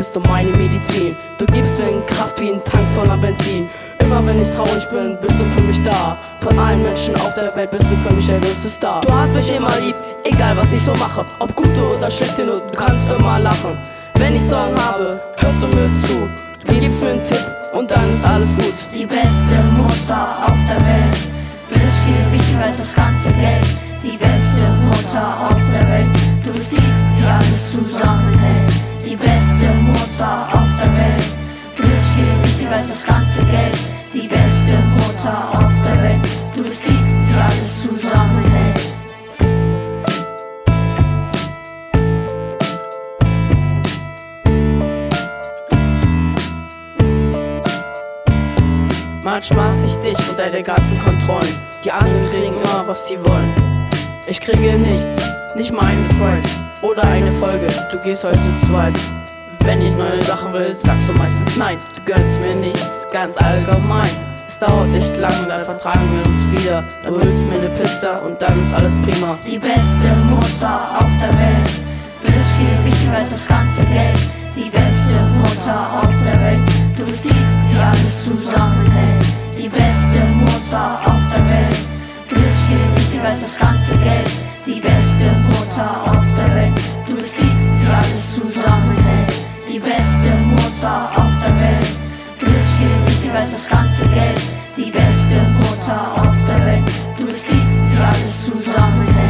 bist du meine Medizin. Du gibst mir Kraft wie ein Tank voller Benzin. Immer wenn ich traurig bin, bist du für mich da. Von allen Menschen auf der Welt bist du für mich der größte Star. Du hast mich immer lieb, egal was ich so mache. Ob gute oder schlechte Noten, du kannst immer lachen. Wenn ich Sorgen habe, hörst du mir zu. Du gibst mir einen Tipp und dann ist alles gut. Die beste Mutter auf der Welt, du bist viel wichtiger als das ganze Geld. Die beste Mutter auf der Welt, du bist die, die alles zusammenhält. Die beste Mutter auf der Welt, du bist viel wichtiger als das ganze Geld. Die beste Mutter auf der Welt, du bist die, die alles zusammenhält. Manchmal hasse ich dich und deine ganzen Kontrollen. Die anderen kriegen immer, was sie wollen. Ich kriege nichts, nicht mal einen Sprite oder eine Folge, du gehst heute zu zweit. Wenn ich neue Sachen will, sagst du meistens nein. Du gönnst mir nichts, ganz allgemein. Es dauert nicht lang, dann vertragen wir uns wieder. Du holst mir eine Pizza und dann ist alles prima. Die beste Mutter auf der Welt, du bist viel wichtiger als das ganze Geld. Die beste Mutter auf der Welt, du bist die, die alles zusammenhält. Die beste Mutter auf der Welt, du bist viel wichtiger als das ganze Geld. Die beste Mutter auf der Welt, du bist die, die alles zusammenhält. Die beste Mutter auf der Welt, du bist viel wichtiger als das ganze Geld. Die beste Mutter auf der Welt, du bist die, die alles zusammenhält.